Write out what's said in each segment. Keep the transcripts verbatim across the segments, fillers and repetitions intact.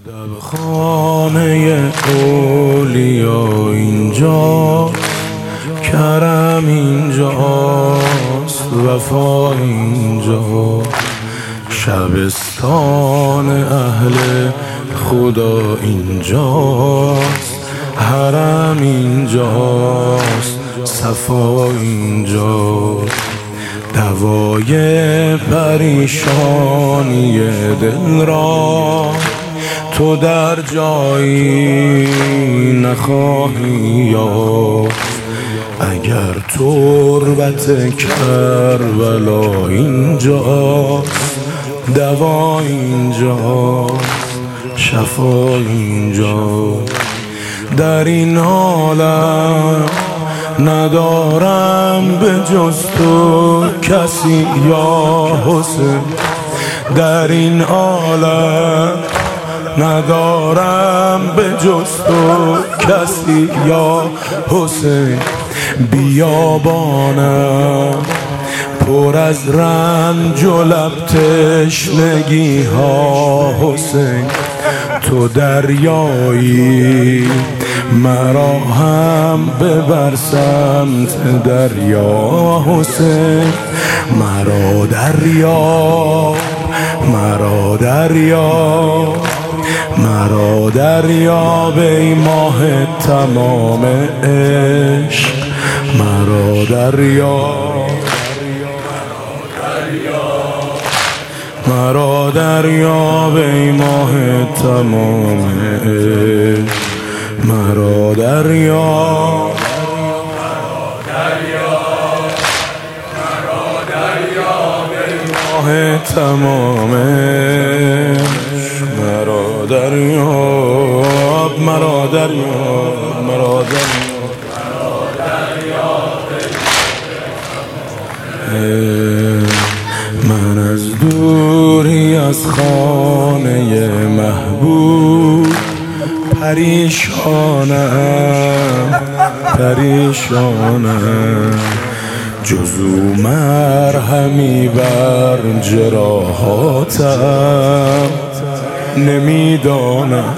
خانه اولیا اینجا، کرم اینجاست، وفا اینجا، شبستان اهل خدا اینجاست، حرم اینجاست، صفا اینجاست، دوای پریشانی دل را تو در جایی نخواهی یافت. اگر تربت کربلا اینجاست، دوا اینجاست، شفا اینجاست. در این عالم ندارم به جز تو کسی یا حسین، در این عالم ندارم به جز تو کسی یا حسین. بیابانم پر از رنج و لب تشنگی ها حسین، تو دریایی مرا هم ببر سمت دریا حسین. مرا دریا مرا دریا مرا دریا به ای ماه تمام عشق، مرا دریا مرا دریا به ای ماه تمام عشق، مرا دریا تمام مرا دریاب مرا دریاب مرا دریاب. من از دوری از خانه محبوب پریشانم پریشانم، جزو مرهمی بر جراحاتم نمیدانم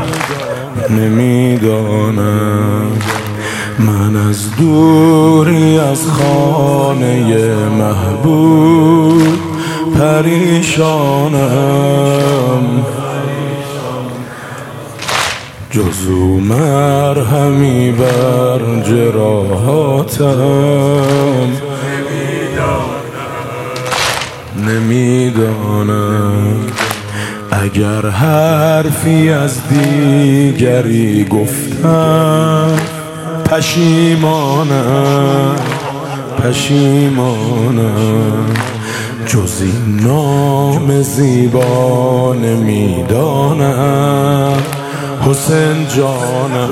نمیدانم. من از دوری از خانه محبوب پریشانم، جزو مرهمی بر جراحاتم نمیدانم. اگر حرفی از دیگری گفتم پشیمانم پشیمانم، جز این نام زیبا نمیدانم حسین جانم.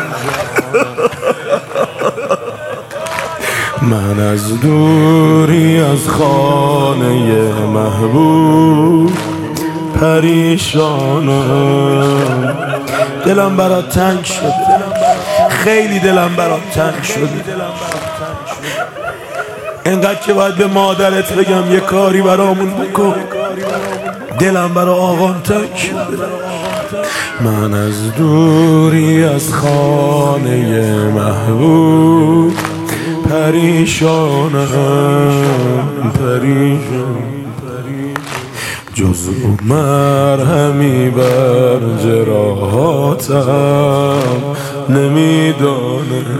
من از دوری از خانه محبوب پریشانم. دلم برات تنگ شده، خیلی دلم برات تنگ شده، انقدر که باید به مادرت بگم یه کاری برامون بکن. دلم برا آقام تنگ شده. من از دوری از خانه محبوب پریشانم پریشانم، جزو مرهمی بر جراحاتم نمیدانم.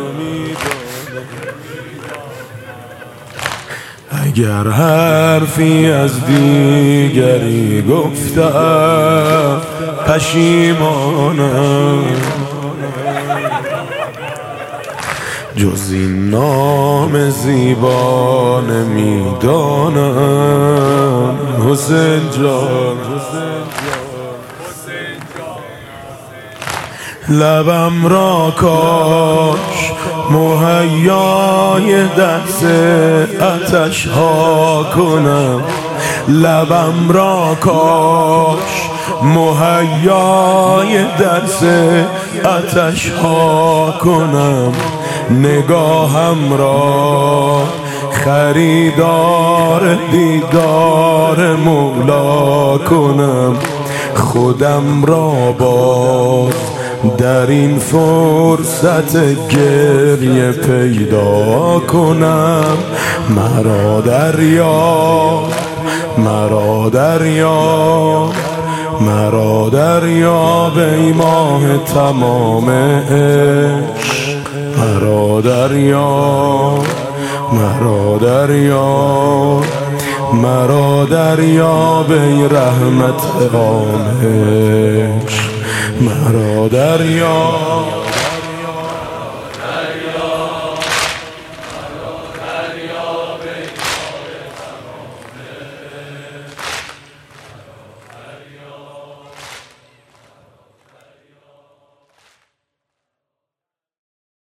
اگر حرفی از دیگری گفتم پشیمانم، جز این نام زیبا نمیدانم حسین جان. لبم را کاش مهیای دست آتش ها کنم، لبم را کاش مهیای درس آتش ها کنم، نگاهم را خریدار دیدار مولا کنم، خودم را باز در این فرصت گریه پیدا کنم. مرا دریاب، مرا دریاب، مرا دریاب ای ماه تمام عشق. مرا دریاب، مرا دریاب، مرا دریاب ای رحمت عام عشق. مرا دریاب.